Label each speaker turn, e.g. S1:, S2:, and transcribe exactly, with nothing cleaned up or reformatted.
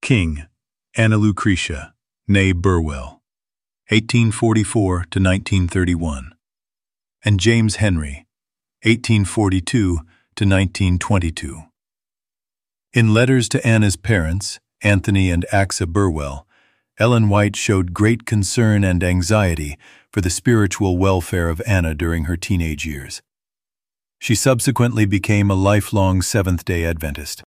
S1: King, Anna Lucretia, née Burwell, eighteen forty-four to nineteen thirty-one, and James Henry, eighteen forty-two to nineteen twenty-two. In letters to Anna's parents, Anthony and Axa Burwell, Ellen White showed great concern and anxiety for the spiritual welfare of Anna during her teenage years. She subsequently became a lifelong Seventh-day Adventist.